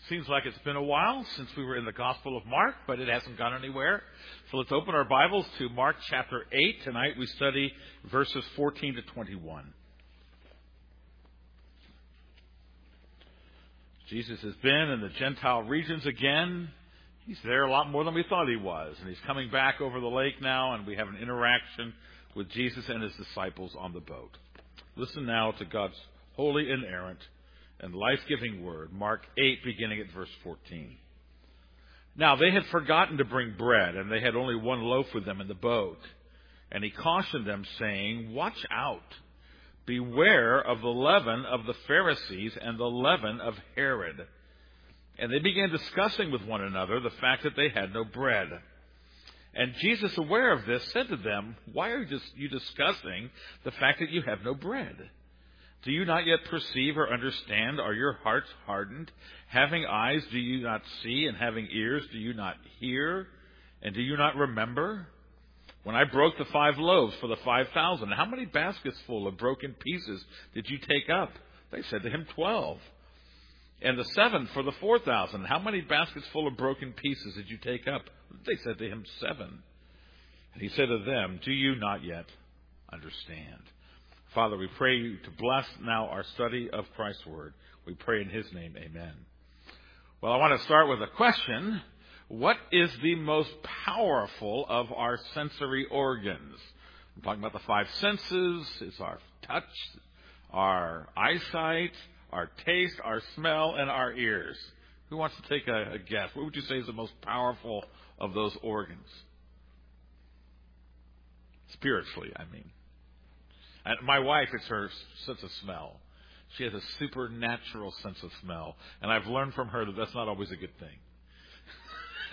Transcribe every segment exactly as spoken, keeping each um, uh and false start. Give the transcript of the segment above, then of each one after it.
Seems like it's been a while since we were in the Gospel of Mark, but it hasn't gone anywhere. So let's open our Bibles to Mark chapter eight. Tonight we study verses fourteen to twenty-one. Jesus has been in the Gentile regions again. He's there a lot more than we thought he was. And he's coming back over the lake now, and we have an interaction with Jesus and his disciples on the boat. Listen now to God's holy, inerrant, and life-giving word, Mark eight, beginning at verse fourteen. Now they had forgotten to bring bread, and they had only one loaf with them in the boat. And he cautioned them, saying, "Watch out. Beware of the leaven of the Pharisees and the leaven of Herod." And they began discussing with one another the fact that they had no bread. And Jesus, aware of this, said to them, "Why are you discussing the fact that you have no bread? Do you not yet perceive or understand? Are your hearts hardened? Having eyes, do you not see? And having ears, do you not hear? And do you not remember? When I broke the five loaves for the five thousand, how many baskets full of broken pieces did you take up?" They said to him, twelve. "And the seven for the four thousand, how many baskets full of broken pieces did you take up?" They said to him, seven. And he said to them, "Do you not yet understand?" Father, we pray you to bless now our study of Christ's Word. We pray in his name, amen. Well, I want to start with a question. What is the most powerful of our sensory organs? I'm talking about the five senses. It's our touch, our eyesight, our taste, our smell, and our ears. Who wants to take a, a guess? What would you say is the most powerful of those organs? Spiritually, I mean. And my wife, it's her sense of smell. She has a supernatural sense of smell. And I've learned from her that that's not always a good thing.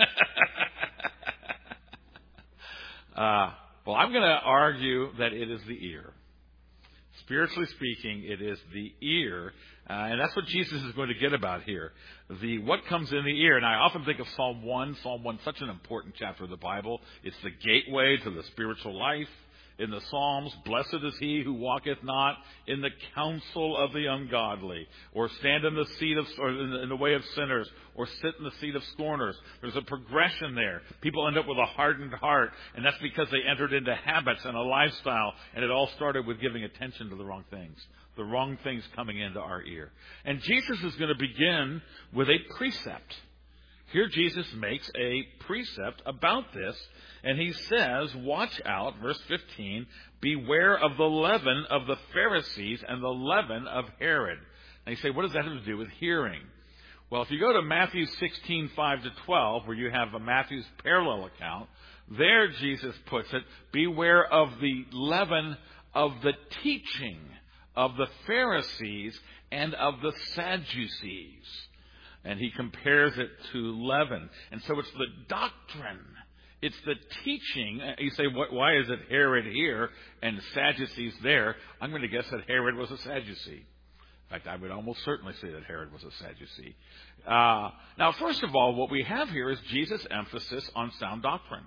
uh, well, I'm going to argue that it is the ear. Spiritually speaking, it is the ear. Uh, and that's what Jesus is going to get about here. The what comes in the ear. And I often think of Psalm one. Psalm one, such an important chapter of the Bible. It's the gateway to the spiritual life. In the Psalms, blessed is he who walketh not in the counsel of the ungodly, or stand in the seat of, or in the, in the way of sinners, or sit in the seat of scorners. There's a progression there. People end up with a hardened heart, and that's because they entered into habits and a lifestyle, and it all started with giving attention to the wrong things. The wrong things coming into our ear. And Jesus is going to begin with a precept. Here Jesus makes a precept about this, and he says, watch out, verse fifteen, beware of the leaven of the Pharisees and the leaven of Herod. And you say, what does that have to do with hearing? Well, if you go to Matthew sixteen, five to twelve, where you have a Matthew's parallel account, there Jesus puts it, beware of the leaven of the teaching of the Pharisees and of the Sadducees. And he compares it to leaven. And so it's the doctrine. It's the teaching. You say, what, why is it Herod here and Sadducees there? I'm going to guess that Herod was a Sadducee. In fact, I would almost certainly say that Herod was a Sadducee. Uh, now, first of all, what we have here is Jesus' emphasis on sound doctrine,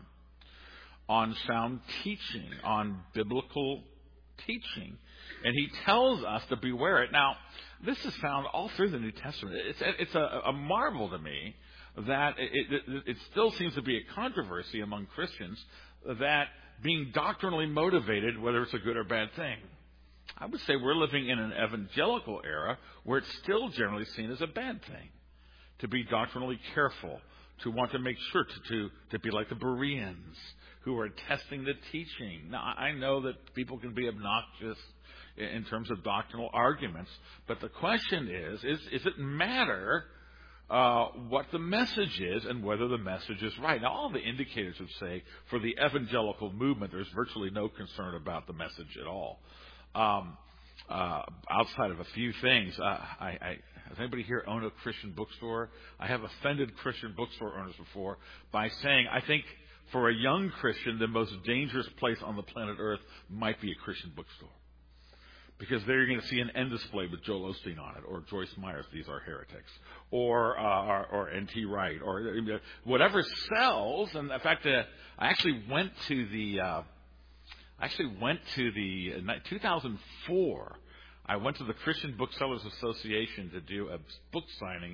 on sound teaching, on biblical teaching. And he tells us to beware it. Now, this is found all through the New Testament. It's, it's a, a marvel to me that it, it, it still seems to be a controversy among Christians that being doctrinally motivated, whether it's a good or bad thing. I would say we're living in an evangelical era where it's still generally seen as a bad thing to be doctrinally careful, to want to make sure to, to, to be like the Bereans who are testing the teaching. Now, I know that people can be obnoxious in terms of doctrinal arguments, but the question is, is, is it matter uh, what the message is and whether the message is right? Now, all the indicators would say for the evangelical movement, there's virtually no concern about the message at all. Um, uh, outside of a few things, uh, I, I, does anybody here own a Christian bookstore? I have offended Christian bookstore owners before by saying, I think for a young Christian, the most dangerous place on the planet Earth might be a Christian bookstore. Because there you're going to see an end display with Joel Osteen on it, or Joyce Myers, these are heretics, or uh, or, or N T Wright, or uh, whatever sells. And in fact, uh, I actually went to the, uh, I actually went to the uh, two thousand four. I went to the Christian Booksellers Association to do a book signing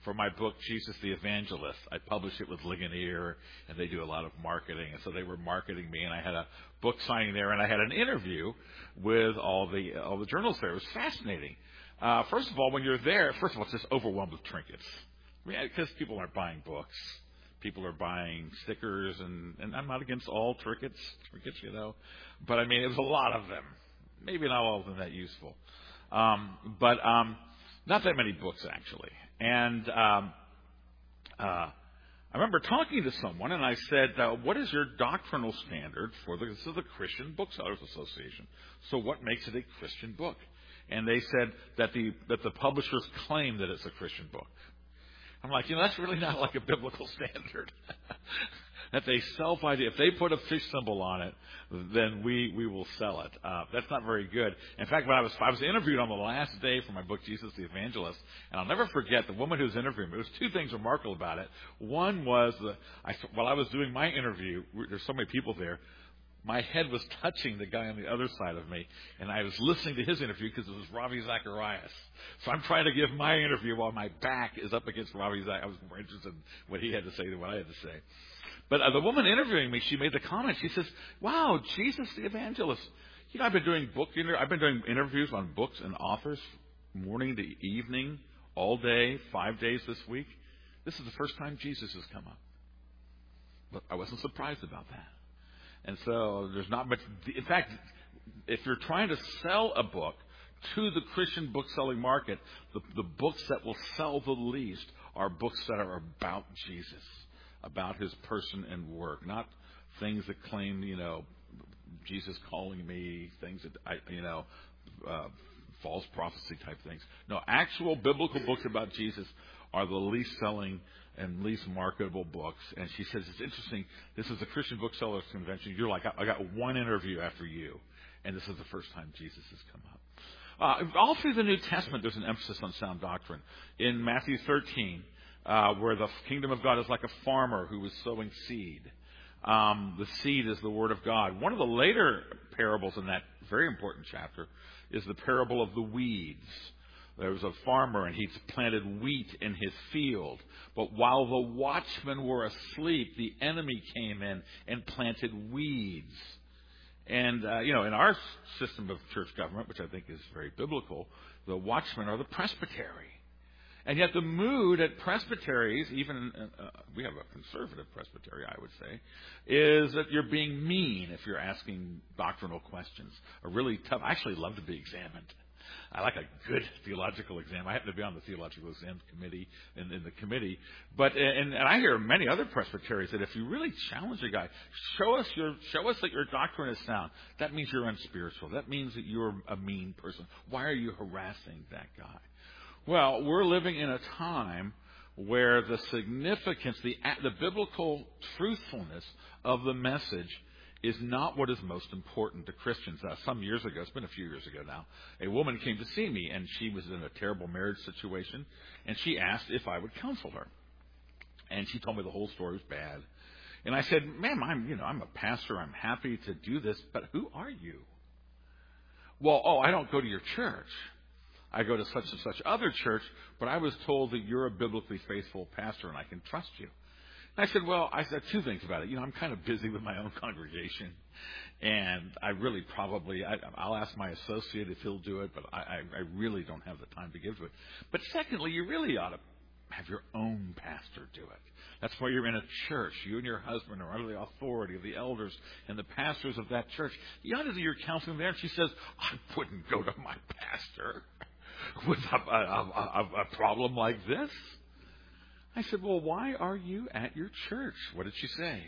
for my book, Jesus the Evangelist. I published it with Ligonier, and they do a lot of marketing. And so they were marketing me, and I had a book signing there, and I had an interview with all the all the journalists there. It was fascinating. Uh, first of all, when you're there, first of all, it's just overwhelmed with trinkets. I mean, because people aren't buying books. People are buying stickers, and, and I'm not against all trinkets, trinkets, you know. But, I mean, it was a lot of them. Maybe not all of them that useful. Um, but um, not that many books, actually. And um, uh, I remember talking to someone, and I said, uh, what is your doctrinal standard for the, this is the Christian Booksellers Association. So what makes it a Christian book? And they said that the that the publishers claim that it's a Christian book. I'm like, you know, that's really not like a biblical standard. That they self-idea. If they put a fish symbol on it, then we, we will sell it. Uh, that's not very good. In fact, when I was I was interviewed on the last day for my book, Jesus the Evangelist, and I'll never forget the woman who was interviewing me. There was two things remarkable about it. One was, the, I, while I was doing my interview, there's so many people there, my head was touching the guy on the other side of me, and I was listening to his interview because it was Ravi Zacharias. So I'm trying to give my interview while my back is up against Ravi Zacharias. I was more interested in what he had to say than what I had to say. But uh, the woman interviewing me, she made the comment. She says, "Wow, Jesus the Evangelist. You know, I've been doing book inter- I've been doing interviews on books and authors, morning to evening, all day, five days this week. This is the first time Jesus has come up." But I wasn't surprised about that. And so there's not much. In fact, if you're trying to sell a book to the Christian book-selling market, the, the books that will sell the least are books that are about Jesus, about his person and work, not things that claim, you know, Jesus calling me, things that, I, you know, uh, false prophecy type things. No, actual biblical books about Jesus are the least selling and least marketable books. And she says, it's interesting, this is the Christian Booksellers Convention. You're like, I got one interview after you, and this is the first time Jesus has come up. Uh, all through the New Testament, there's an emphasis on sound doctrine. In Matthew thirteen, uh, where the kingdom of God is like a farmer who is sowing seed. Um, the seed is the word of God. One of the later parables in that very important chapter is the parable of the weeds. There was a farmer, and he'd planted wheat in his field. But while the watchmen were asleep, the enemy came in and planted weeds. And, uh, you know, in our system of church government, which I think is very biblical, the watchmen are the presbytery. And yet the mood at presbyteries, even uh, we have a conservative presbytery, I would say, is that you're being mean if you're asking doctrinal questions. A really tough, I actually love to be examined. I like a good theological exam. I happen to be on the theological exam committee in, in the committee. But and, and I hear many other presbyteries that if you really challenge a guy, show us your show us that your doctrine is sound. That means you're unspiritual. That means that you're a mean person. Why are you harassing that guy? Well, we're living in a time where the significance, the the biblical truthfulness of the message is not what is most important to Christians. Uh, some years ago, it's been a few years ago now, a woman came to see me, and she was in a terrible marriage situation, and she asked if I would counsel her. And she told me the whole story was bad. And I said, ma'am, I'm, you know, I'm a pastor. I'm happy to do this, but who are you? Well, oh, I don't go to your church. I go to such and such other church, but I was told that you're a biblically faithful pastor and I can trust you. And I said, well, I said two things about it. You know, I'm kind of busy with my own congregation, and I really probably, I, I'll ask my associate if he'll do it, but I, I, I really don't have the time to give to it. But secondly, you really ought to have your own pastor do it. That's why you're in a church. You and your husband are under the authority of the elders and the pastors of that church. You ought to do your counseling there. And she says, I wouldn't go to my pastor with a, a, a, a problem like this. I said, well, why are you at your church? What did she say?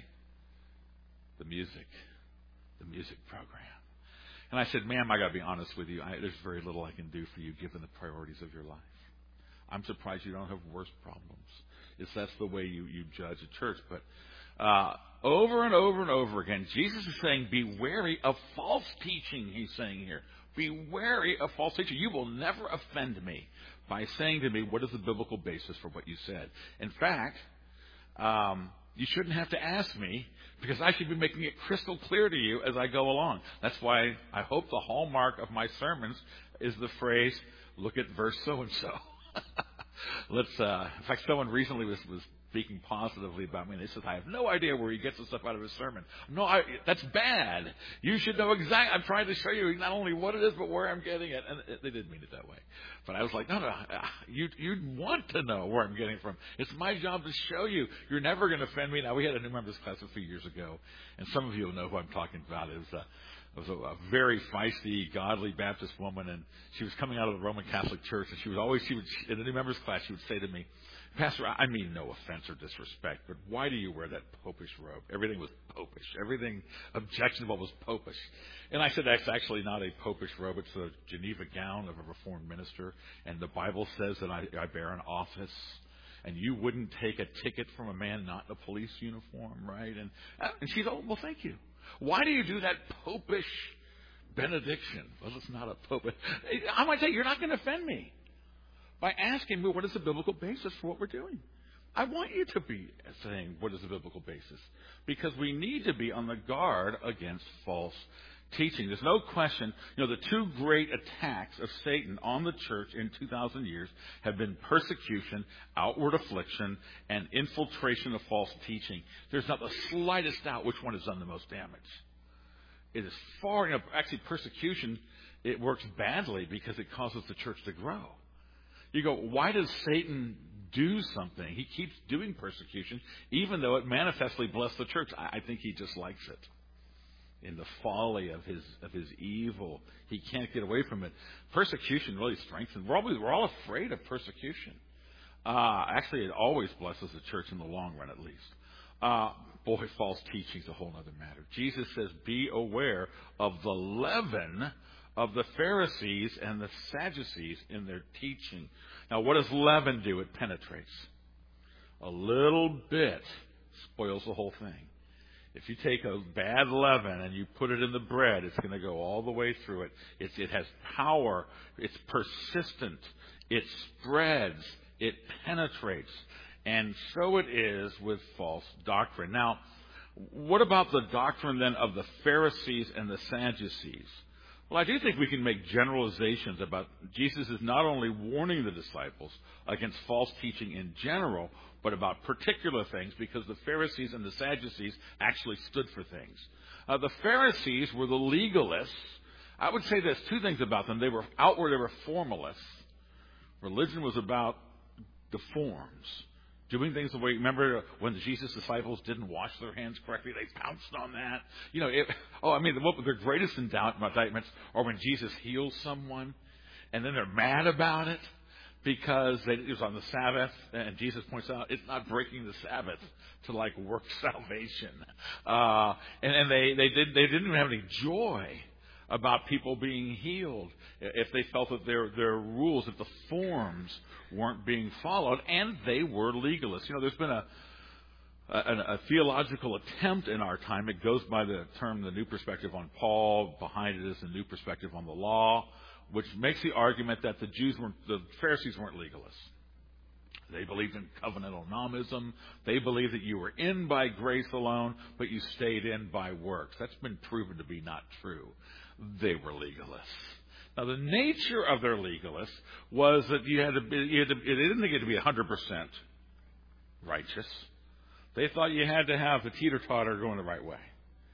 The music. The music program. And I said, ma'am, I got to be honest with you. I, there's very little I can do for you given the priorities of your life. I'm surprised you don't have worse problems. If that's the way you, you judge a church. But uh, over and over and over again, Jesus is saying, be wary of false teaching, he's saying here. Be wary of false teaching. You will never offend me by saying to me, what is the biblical basis for what you said? In fact, um, you shouldn't have to ask me because I should be making it crystal clear to you as I go along. That's why I hope the hallmark of my sermons is the phrase, look at verse so-and-so. let's. Uh, in fact, someone recently was was speaking positively about me, and they said, "I have no idea where he gets the stuff out of his sermon." No, I, that's bad. You should know exactly. I'm trying to show you not only what it is, but where I'm getting it. And they didn't mean it that way. But I was like, no, no, you you want to know where I'm getting it from. It's my job to show you. You're never going to offend me. Now, we had a new members class a few years ago, and some of you will know who I'm talking about. It was a, it was a, a very feisty, godly Baptist woman, and she was coming out of the Roman Catholic Church, and she was always, she would, in the new members class, she would say to me, "Pastor, I mean no offense or disrespect, but why do you wear that popish robe?" Everything was popish. Everything objectionable was popish. And I said, that's actually not a popish robe. It's a Geneva gown of a Reformed minister. And the Bible says that I, I bear an office. And you wouldn't take a ticket from a man not in a police uniform, right? And, and she's, oh, well, thank you. Why do you do that popish benediction? Well, it's not a popish. I might say, you're not going to offend me by asking me what is the biblical basis for what we're doing. I want you to be saying what is the biblical basis, because we need to be on the guard against false teaching. There's no question, you know, the two great attacks of Satan on the church in two thousand years have been persecution, outward affliction, and infiltration of false teaching. There's not the slightest doubt which one has done the most damage. It is far, you know, actually persecution, it works badly because it causes the church to grow. You go, why does Satan do something? He keeps doing persecution, even though it manifestly blesses the church. I, I think he just likes it. In the folly of his of his evil, he can't get away from it. Persecution really strengthens. We're all, we're all afraid of persecution. Uh, actually, it always blesses the church in the long run, at least. Uh, boy, false teaching is a whole other matter. Jesus says, be aware of the leaven of the Pharisees and the Sadducees in their teaching. Now, what does leaven do? It penetrates. A little bit spoils the whole thing. If you take a bad leaven and you put it in the bread, it's going to go all the way through it. It's, it has power. It's persistent. It spreads. It penetrates. And so it is with false doctrine. Now, what about the doctrine then of the Pharisees and the Sadducees? Well, I do think we can make generalizations about Jesus is not only warning the disciples against false teaching in general, but about particular things, because the Pharisees and the Sadducees actually stood for things. Uh, the Pharisees were the legalists. I would say there's two things about them. They were outward, they were formalists. Religion was about the forms. Doing things the way, remember when the Jesus disciples didn't wash their hands correctly, they pounced on that. You know, it, oh, I mean, what their greatest indictments are when Jesus heals someone, and then they're mad about it because they, it was on the Sabbath, and Jesus points out it's not breaking the Sabbath to like work salvation. Uh, and, and they, they, did, they didn't even have any joy about people being healed if they felt that their their rules, that the forms weren't being followed, and they were legalists. You know, there's been a, a a theological attempt in our time. It goes by the term the New Perspective on Paul. Behind it is the New Perspective on the Law, which makes the argument that the Jews weren't, the Pharisees weren't legalists. They believed in covenantal nomism. They believed that you were in by grace alone, but you stayed in by works. That's been proven to be not true. They were legalists. Now, the nature of their legalists was that you had to be, you had to, they didn't think it to be one hundred percent righteous. They thought you had to have the teeter-totter going the right way.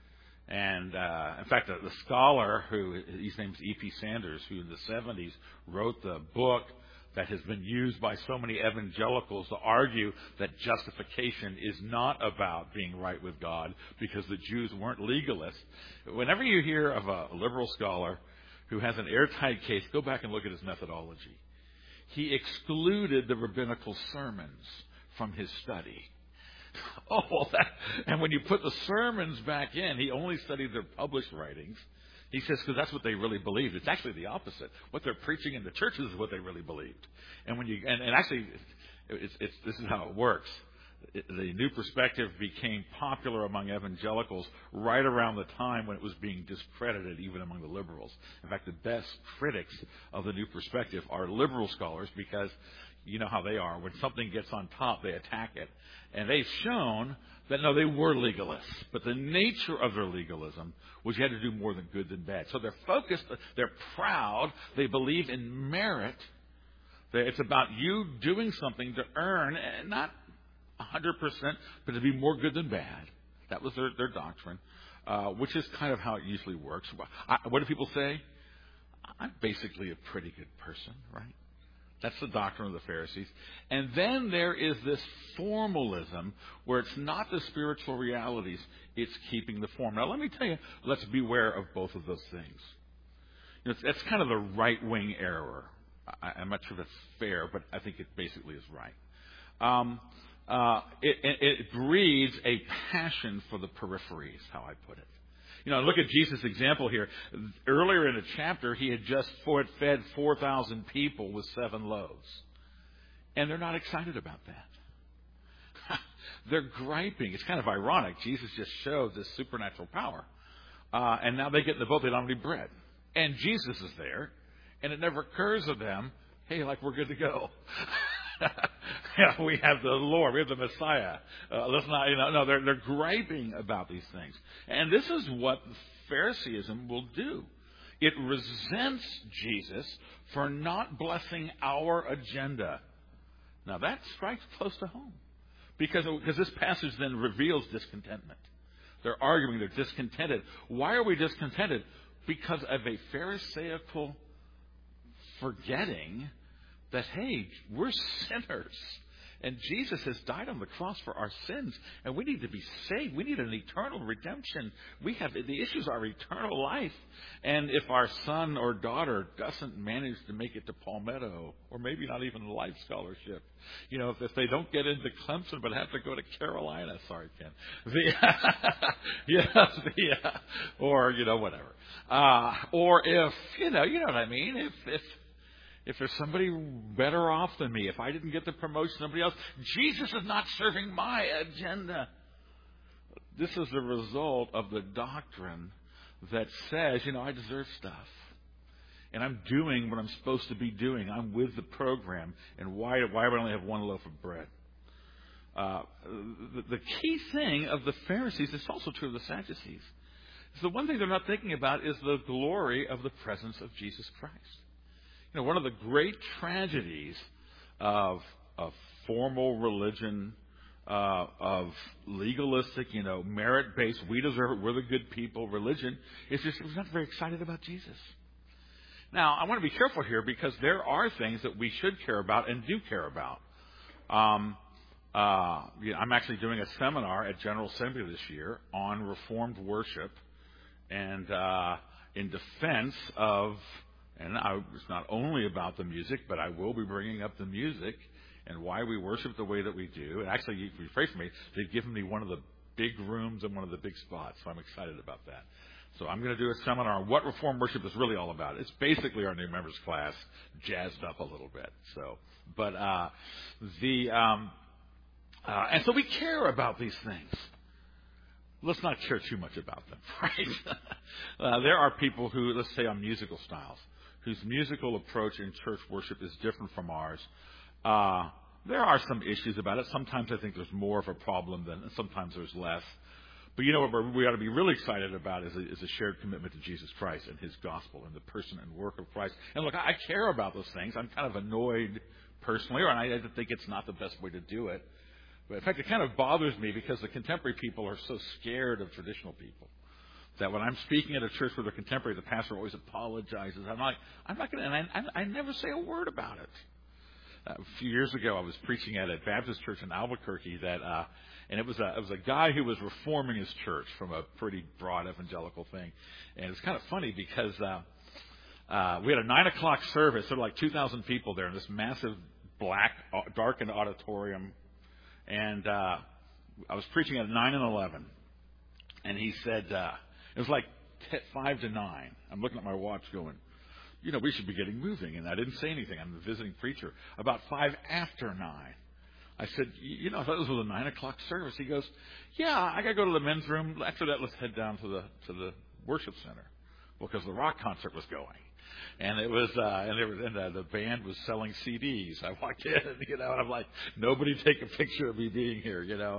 And, uh, in fact, the, the scholar who, his name's E P Sanders, who in the seventies wrote the book that has been used by so many evangelicals to argue that justification is not about being right with God because the Jews weren't legalists. Whenever you hear of a liberal scholar who has an airtight case, go back and look at his methodology. He excluded the rabbinical sermons from his study. Oh, well, that, and when you put the sermons back in, he only studied their published writings. He says, because that's what they really believed. It's actually the opposite. What they're preaching in the churches is what they really believed. And when you, and, and actually, it's, it's, this is how it works. It, the New Perspective became popular among evangelicals right around the time when it was being discredited, even among the liberals. In fact, the best critics of the New Perspective are liberal scholars, because you know how they are. When something gets on top, they attack it. And they've shown that, no, they were legalists. But the nature of their legalism was you had to do more than good than bad. So they're focused, they're proud, they believe in merit. It's about you doing something to earn, not one hundred percent, but to be more good than bad. That was their, their doctrine, uh, which is kind of how it usually works. I, what do people say? I'm basically a pretty good person, right? That's the doctrine of the Pharisees. And then there is this formalism where it's not the spiritual realities, it's keeping the form. Now, let me tell you, let's beware of both of those things. You know, that's kind of the right-wing error. I, I'm not sure that's fair, but I think it basically is right. Um, uh, it, it, it breeds a passion for the peripheries, how I put it. You know, look at Jesus' example here. Earlier in the chapter, he had just fed four thousand people with seven loaves. And they're not excited about that. They're griping. It's kind of ironic. Jesus just showed this supernatural power. Uh, and now they get in the boat, they don't have any bread. And Jesus is there. And it never occurs to them, hey, like we're good to go. Yeah, we have the Lord, we have the Messiah. Uh, let's not, you know, no, they're, they're griping about these things. And this is what Phariseeism will do. It resents Jesus for not blessing our agenda. Now that strikes close to home. Because, because this passage then reveals discontentment. They're arguing, they're discontented. Why are we discontented? Because of a Pharisaical forgetting that, hey, we're sinners. And Jesus has died on the cross for our sins. And we need to be saved. We need an eternal redemption. We have, the issues are eternal life. And if our son or daughter doesn't manage to make it to Palmetto, or maybe not even a life scholarship, you know, if, if they don't get into Clemson but have to go to Carolina, sorry, Ken. The, yes, the, uh, or, you know, whatever. Uh, or if, you know, you know what I mean, if, if, If there's somebody better off than me, if I didn't get the promotion, somebody else, Jesus is not serving my agenda. This is the result of the doctrine that says, you know, I deserve stuff. And I'm doing what I'm supposed to be doing. I'm with the program. And why, why would I only have one loaf of bread? Uh, the, the key thing of the Pharisees, it's also true of the Sadducees, is the one thing they're not thinking about is the glory of the presence of Jesus Christ. You know, one of the great tragedies of of formal religion, uh, of legalistic, you know, merit-based, we deserve it, we're the good people religion, is just we're not very excited about Jesus. Now, I want to be careful here because there are things that we should care about and do care about. Um, uh, you know, I'm actually doing a seminar at General Assembly this year on Reformed worship and uh, in defense of. And I, it's not only about the music, but I will be bringing up the music and why we worship the way that we do. And actually, if you pray for me, they've given me one of the big rooms and one of the big spots, so I'm excited about that. So I'm going to do a seminar on what Reformed worship is really all about. It's basically our new members class jazzed up a little bit. So, but uh, the um, uh, and so we care about these things. Let's not care too much about them, right? uh, there are people who, let's say, on musical styles, whose musical approach in church worship is different from ours. Uh, there are some issues about it. Sometimes I think there's more of a problem than, sometimes there's less. But you know what we ought to be really excited about is a, is a shared commitment to Jesus Christ and His gospel and the person and work of Christ. And look, I care about those things. I'm kind of annoyed personally, or I think it's not the best way to do it. But in fact, it kind of bothers me because the contemporary people are so scared of traditional people that when I'm speaking at a church with a contemporary, the pastor always apologizes. I'm like, I'm not going to, and I, I never say a word about it. Uh, a few years ago, I was preaching at a Baptist church in Albuquerque that, uh, and it was a, it was a guy who was reforming his church from a pretty broad evangelical thing. And it's kind of funny because, uh, uh, we had a nine o'clock service. There were like two thousand people there in this massive black, darkened auditorium. And, uh, I was preaching at nine and eleven. And he said, uh, it was like five to nine. I'm looking at my watch going, you know, we should be getting moving. And I didn't say anything. I'm the visiting preacher. About five after nine, I said, you know, I thought this was a nine o'clock service. He goes, yeah, I got to go to the men's room. After that, let's head down to the to the worship center. Well, because the rock concert was going. And it was, uh, and, there was, and uh, the band was selling C Ds. I walked in, you know, and I'm like, nobody take a picture of me being here, you know.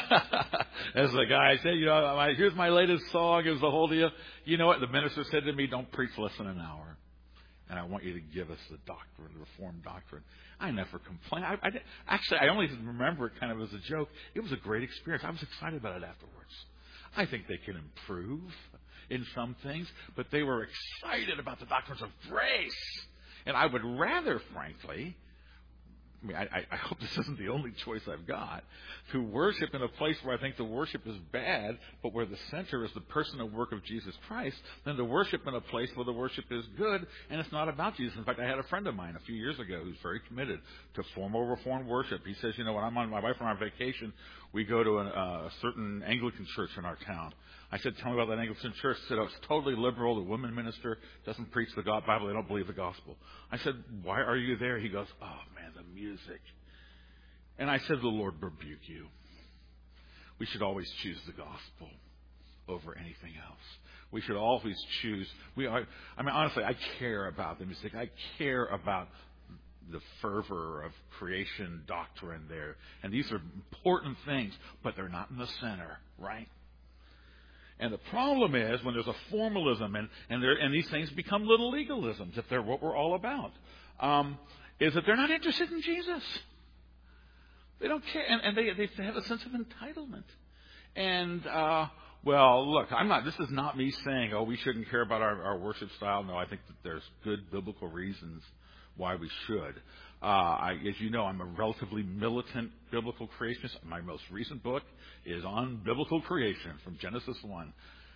As the guy said, you know, my, here's my latest song. It was the whole deal. You know what? The minister said to me, don't preach less than an hour. and I want you to give us the doctrine, the Reformed doctrine. I never complained. I, I, actually, I only remember it kind of as a joke. It was a great experience. I was excited about it afterwards. I think they can improve in some things, but they were excited about the doctrines of grace. And I would rather, frankly, I mean, I, I hope this isn't the only choice I've got, to worship in a place where I think the worship is bad, but where the center is the person and work of Jesus Christ, than to worship in a place where the worship is good and it's not about Jesus. In fact, I had a friend of mine a few years ago who's very committed to formal Reformed worship. He says, you know, when I'm on, my wife and I are on vacation, we go to an, uh, a certain Anglican church in our town. I said, tell me about that Anglican church. He said, oh, it's totally liberal. The women minister doesn't preach the God Bible. They don't believe the gospel. I said, why are you there? He goes, oh, man, the music. And I said, the Lord rebuke you. We should always choose the gospel over anything else. We should always choose. We are. I mean, honestly, I care about the music. I care about the fervor of creation doctrine there. And these are important things, but they're not in the center, right? And the problem is when there's a formalism and and, there, and these things become little legalisms, if they're what we're all about, um, is that they're not interested in Jesus. They don't care, and, and they they have a sense of entitlement. And uh, well, look, I'm not. This is not me saying, oh, we shouldn't care about our, our worship style. No, I think that there's good biblical reasons why we should. Uh, I, as you know, I'm a relatively militant biblical creationist. My most recent book is on biblical creation from Genesis one.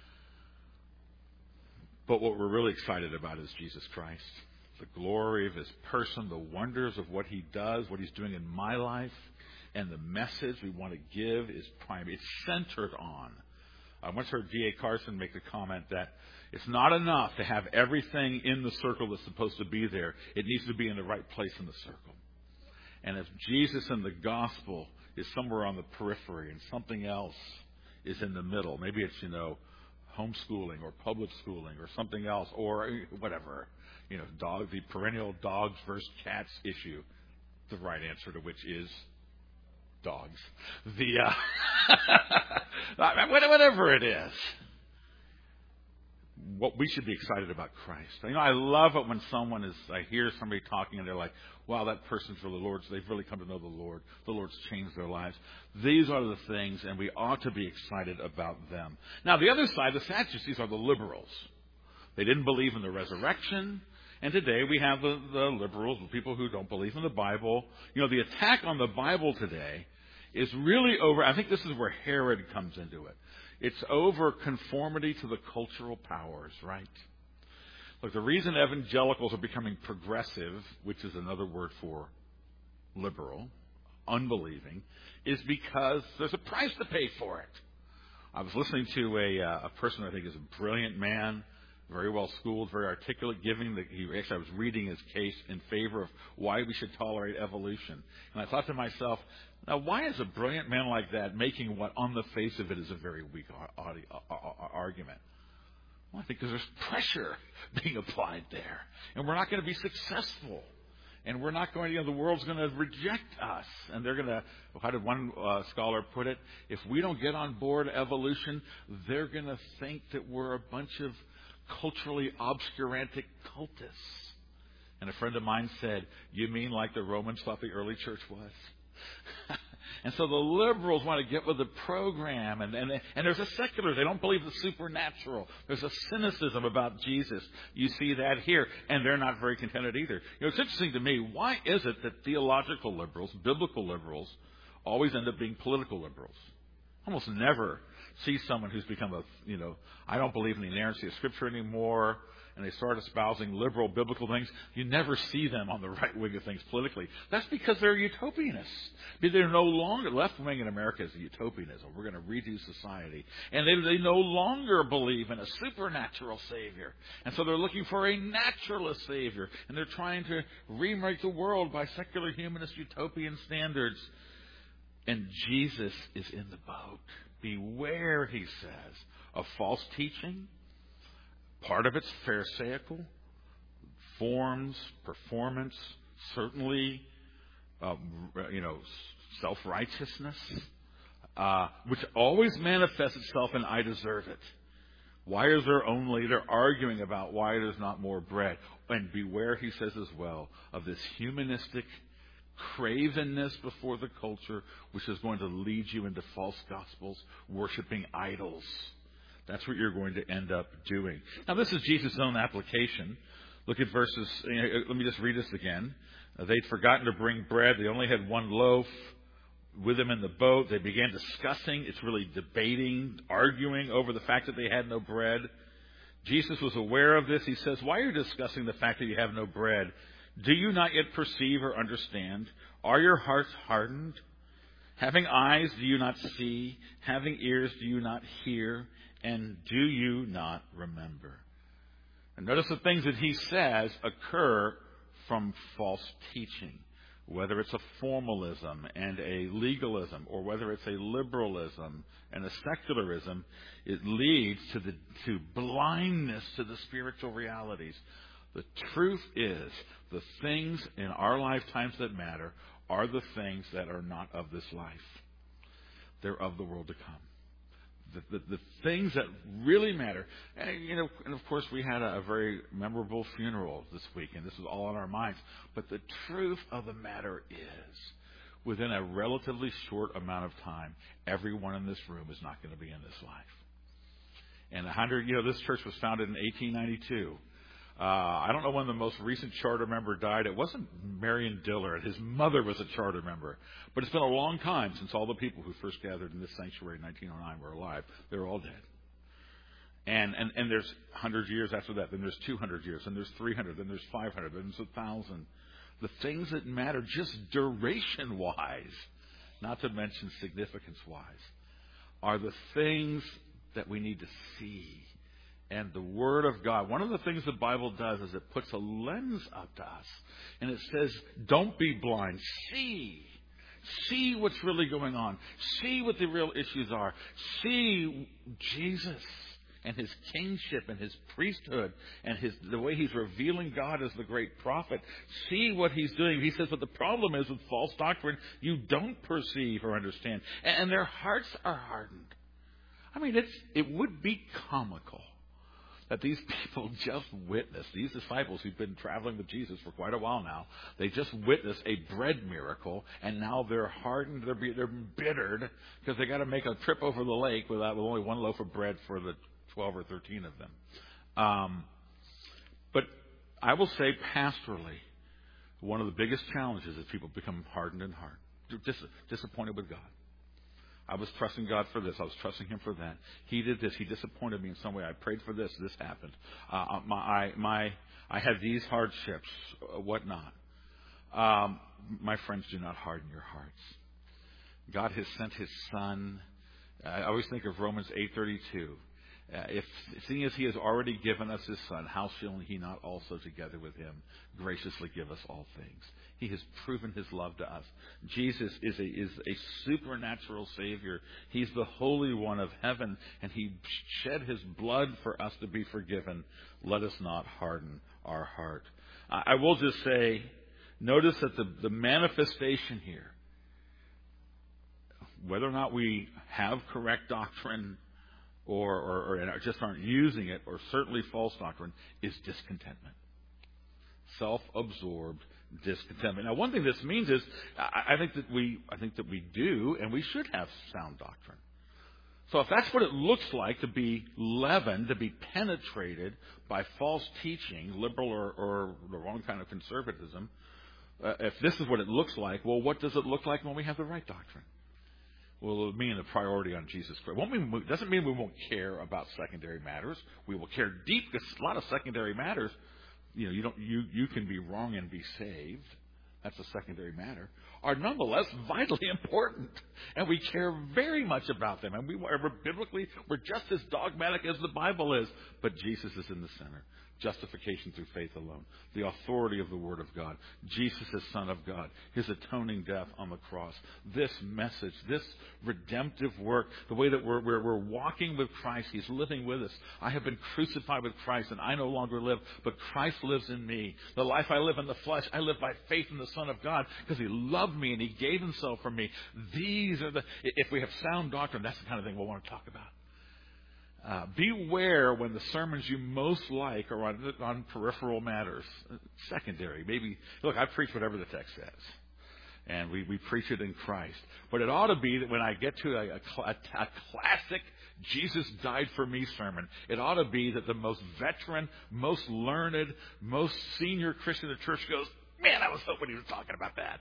But what we're really excited about is Jesus Christ, the glory of His person, the wonders of what He does, what He's doing in my life, and the message we want to give is primary. It's centered on. I once heard D A Carson make the comment that it's not enough to have everything in the circle that's supposed to be there. It needs to be in the right place in the circle. And if Jesus and the gospel is somewhere on the periphery and something else is in the middle, maybe it's, you know, homeschooling or public schooling or something else or whatever, you know, dog, the perennial dogs versus cats issue, the right answer to which is dogs. The uh, whatever it is. What we should be excited about Christ. You know, I love it when someone is, I hear somebody talking and they're like, wow, that person's for the Lord. So they've really come to know the Lord. The Lord's changed their lives. These are the things, and we ought to be excited about them. Now, the other side, the Sadducees, are the liberals. They didn't believe in the resurrection. And today we have the, the liberals, the people who don't believe in the Bible. You know, the attack on the Bible today is really over, I think this is where Herod comes into it. It's over conformity to the cultural powers, right? Look, the reason evangelicals are becoming progressive, which is another word for liberal, unbelieving, is because there's a price to pay for it. I was listening to a, uh, a person I think is a brilliant man, very well schooled, very articulate, giving the, he, actually I was reading his case in favor of why we should tolerate evolution. And I thought to myself, now why is a brilliant man like that making what on the face of it is a very weak audio, uh, uh, argument? Well, I think because there's pressure being applied there. And we're not going to be successful. And we're not going to, you know, the world's going to reject us. And they're going to, how did one uh, scholar put it? If we don't get on board evolution, they're going to think that we're a bunch of culturally obscurantic cultists. And a friend of mine said, you mean like the Romans thought the early church was? And so the liberals want to get with the program. And, and, and there's a secular. They don't believe the supernatural. There's a cynicism about Jesus. You see that here. And they're not very contented either. You know, it's interesting to me. Why is it that theological liberals, biblical liberals, always end up being political liberals? Almost never see someone who's become a, you know, I don't believe in the inerrancy of Scripture anymore, and they start espousing liberal biblical things. You never see them on the right wing of things politically. That's because they're utopianists. They're no longer, left wing in America is a utopianism. We're going to redo society. And they, they no longer believe in a supernatural Savior. And so they're looking for a naturalist Savior. And they're trying to remake the world by secular humanist utopian standards. And Jesus is in the boat. Beware, he says, of false teaching. Part of it's pharisaical, forms, performance, certainly, uh, you know, self-righteousness, uh, which always manifests itself in I deserve it. Why is there only, they're arguing about why there's not more bread. And beware, he says as well, of this humanistic cravenness before the culture, which is going to lead you into false gospels, worshiping idols. That's what you're going to end up doing. Now, this is Jesus' own application. Look at verses, let me just read this again. They'd forgotten to bring bread. They only had one loaf with them in the boat. They began discussing. It's really debating, arguing over the fact that they had no bread. Jesus was aware of this. He says, why are you discussing the fact that you have no bread? Do you not yet perceive or understand? Are your hearts hardened? Having eyes, do you not see? Having ears, do you not hear? And do you not remember? And notice the things that he says occur from false teaching. Whether it's a formalism and a legalism, or whether it's a liberalism and a secularism, it leads to the to blindness to the spiritual realities. The truth is, the things in our lifetimes that matter are the things that are not of this life. They're of the world to come. The, the, the things that really matter. And, you know, and of course we had a, a very memorable funeral this week, and this was all on our minds. But the truth of the matter is, within a relatively short amount of time, everyone in this room is not going to be in this life. And a hundred, you know, this church was founded in eighteen ninety-two. Uh, I don't know when the most recent charter member died. It wasn't Marion Dillard. His mother was a charter member. But it's been a long time since all the people who first gathered in this sanctuary in nineteen oh nine were alive. They're all dead. And, and, and there's one hundred years after that. Then there's two hundred years. Then there's three hundred. Then there's five hundred. Then there's one thousand. The things that matter just duration-wise, not to mention significance-wise, are the things that we need to see. And the Word of God, one of the things the Bible does is it puts a lens up to us. And it says, don't be blind. See. See what's really going on. See what the real issues are. See Jesus and His kingship and His priesthood and his the way He's revealing God as the great prophet. See what He's doing. He says, but the problem is with false doctrine, you don't perceive or understand. And their hearts are hardened. I mean, it's it would be comical that these people just witnessed, these disciples who've been traveling with Jesus for quite a while now, they just witnessed a bread miracle, and now they're hardened, they're, they're embittered, because they got to make a trip over the lake without, with only one loaf of bread for the twelve or thirteen of them. Um, but I will say pastorally, one of the biggest challenges is people become hardened in heart, dis- disappointed with God. I was trusting God for this. I was trusting Him for that. He did this. He disappointed me in some way. I prayed for this. This happened. Uh, my, I, my, I had these hardships, uh, whatnot. Um, my friends, do not harden your hearts. God has sent His Son. I always think of Romans eight thirty-two. Uh, if seeing as He has already given us His Son, how shall He not also together with Him graciously give us all things? He has proven His love to us. Jesus is a, is a supernatural Savior. He's the Holy One of heaven, and He shed His blood for us to be forgiven. Let us not harden our heart. I, I will just say, notice that the, the manifestation here, whether or not we have correct doctrine or, or, or just aren't using it, or certainly false doctrine, is discontentment. Self-absorbed discontentment. Now, one thing this means is, I, I think that we, I think that we do, and we should have sound doctrine. So, if that's what it looks like to be leavened, to be penetrated by false teaching, liberal or, or the wrong kind of conservatism, uh, if this is what it looks like, well, what does it look like when we have the right doctrine? Well, it will mean a priority on Jesus Christ. Won't mean, doesn't mean we won't care about secondary matters. We will care deep, because a lot of secondary matters, you know, you don't, you, you can be wrong and be saved. That's a secondary matter. Are nonetheless vitally important, and we care very much about them. And we are biblically, we're just as dogmatic as the Bible is, but Jesus is in the center. Justification through faith alone. The authority of the Word of God. Jesus is Son of God. His atoning death on the cross. This message, this redemptive work, the way that we're, we're, we're walking with Christ. He's living with us. I have been crucified with Christ, and I no longer live, but Christ lives in me. The life I live in the flesh, I live by faith in the Son of God, because He loved me and He gave Himself for me. These are the, if we have sound doctrine, that's the kind of thing we'll want to talk about. Uh, beware when the sermons you most like are on, on peripheral matters, secondary. Maybe, look, I preach whatever the text says, and we, we preach it in Christ. But it ought to be that when I get to a, a, a classic Jesus died for me sermon, it ought to be that the most veteran, most learned, most senior Christian in the church goes, man, I was hoping he was talking about that.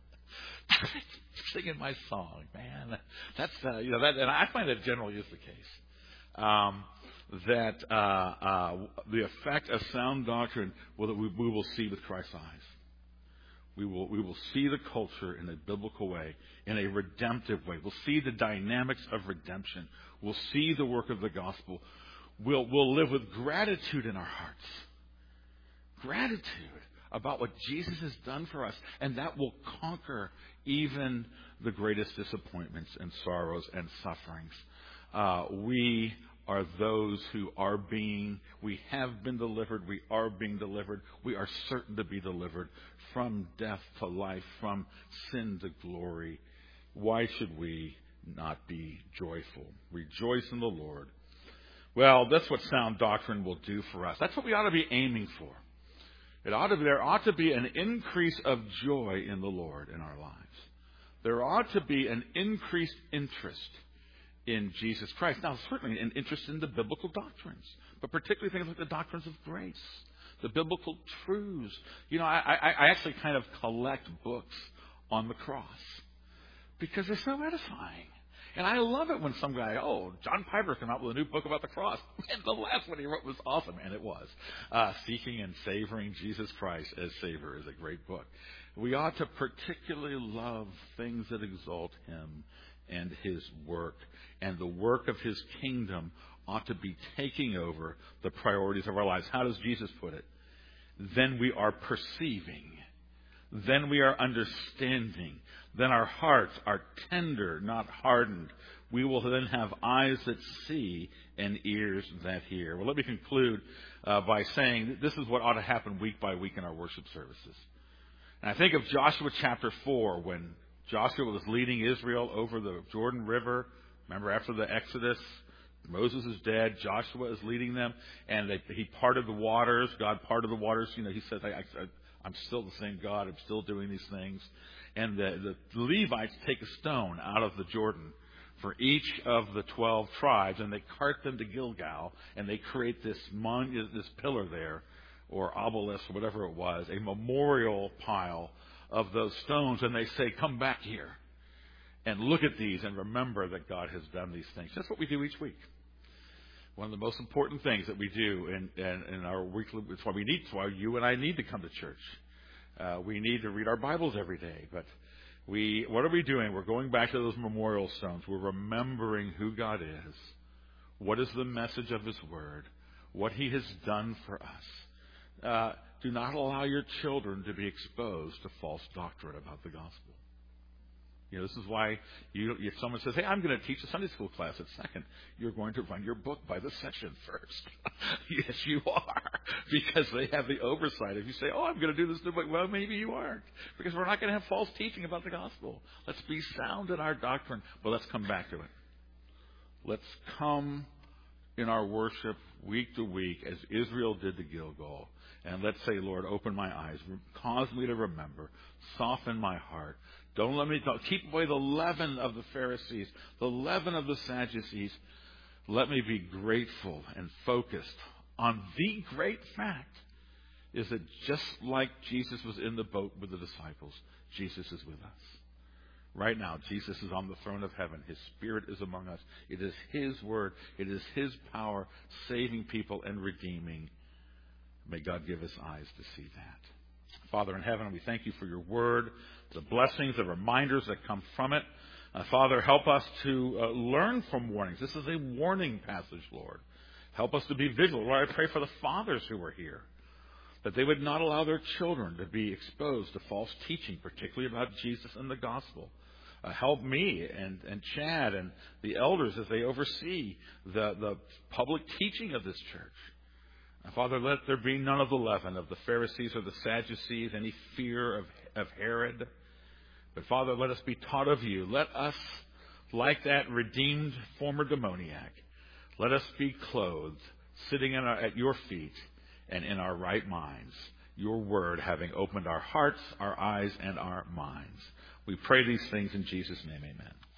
Singing my song, man. That's, uh, you know, that, and I find that generally is the case. Um, that uh, uh, the effect of sound doctrine will that we, we will see with Christ's eyes. We will we will see the culture in a biblical way, in a redemptive way. We'll see the dynamics of redemption. We'll see the work of the gospel. We'll we'll live with gratitude in our hearts. Gratitude about what Jesus has done for us, and that will conquer even the greatest disappointments and sorrows and sufferings. Uh, we are those who are being, we have been delivered, we are being delivered, we are certain to be delivered from death to life, from sin to glory. Why should we not be joyful? Rejoice in the Lord. Well, that's what sound doctrine will do for us. That's what we ought to be aiming for. It ought to be, there ought to be an increase of joy in the Lord in our lives. There ought to be an increased interest in Jesus Christ. Now, certainly an interest in the biblical doctrines, but particularly things like the doctrines of grace, the biblical truths. You know, I, I, I actually kind of collect books on the cross because they're so edifying. And I love it when some guy, oh, John Piper came out with a new book about the cross. And the last one he wrote was awesome, and it was. Uh, Seeking and Savoring Jesus Christ as Savior is a great book. We ought to particularly love things that exalt Him and His work. And the work of His kingdom ought to be taking over the priorities of our lives. How does Jesus put it? Then we are perceiving. Then we are understanding. Then our hearts are tender, not hardened. We will then have eyes that see and ears that hear. Well, let me conclude uh, by saying that this is what ought to happen week by week in our worship services. And I think of Joshua chapter four, when Joshua was leading Israel over the Jordan River. Remember, after the Exodus, Moses is dead. Joshua is leading them, and they, he parted the waters. God parted the waters. You know, he says, I, I, I'm still the same God. I'm still doing these things. And the, the Levites take a stone out of the Jordan for each of the twelve tribes, and they cart them to Gilgal, and they create this mon- this pillar there, or obelisk, or whatever it was, a memorial pile of those stones, and they say, come back here and look at these and remember that God has done these things. That's what we do each week. One of the most important things that we do in, in, in our weekly, it's why we need, it's why you and I need to come to church. Uh, we need to read our Bibles every day, but we, what are we doing? We're going back to those memorial stones. We're remembering who God is, what is the message of His Word, what He has done for us. Uh, do not allow your children to be exposed to false doctrine about the gospel. You know, this is why you, if someone says, hey, I'm going to teach a Sunday school class at second, you're going to run your book by the section first. Yes, you are, because they have the oversight. If you say, oh, I'm going to do this new book, well, maybe you aren't, because we're not going to have false teaching about the gospel. Let's be sound in our doctrine, but let's come back to it. Let's come in our worship week to week as Israel did to Gilgal, and let's say, Lord, open my eyes, cause me to remember, soften my heart. Don't let me talk. Keep away the leaven of the Pharisees, the leaven of the Sadducees. Let me be grateful and focused on the great fact is that just like Jesus was in the boat with the disciples, Jesus is with us. Right now, Jesus is on the throne of heaven. His Spirit is among us. It is His Word. It is His power saving people and redeeming. May God give us eyes to see that. Father in heaven, we thank You for Your Word, the blessings, the reminders that come from it. Uh, Father, help us to uh, learn from warnings. This is a warning passage, Lord. Help us to be vigilant. Lord, I pray for the fathers who are here, that they would not allow their children to be exposed to false teaching, particularly about Jesus and the gospel. Uh, help me and, and Chad and the elders as they oversee the, the public teaching of this church. And Father, let there be none of the leaven of the Pharisees or the Sadducees, any fear of, of Herod. But Father, let us be taught of You. Let us, like that redeemed former demoniac, Let us be clothed, sitting in our, at your feet and in our right minds, your word having opened our hearts, our eyes, and our minds. We pray these things in Jesus' name, amen.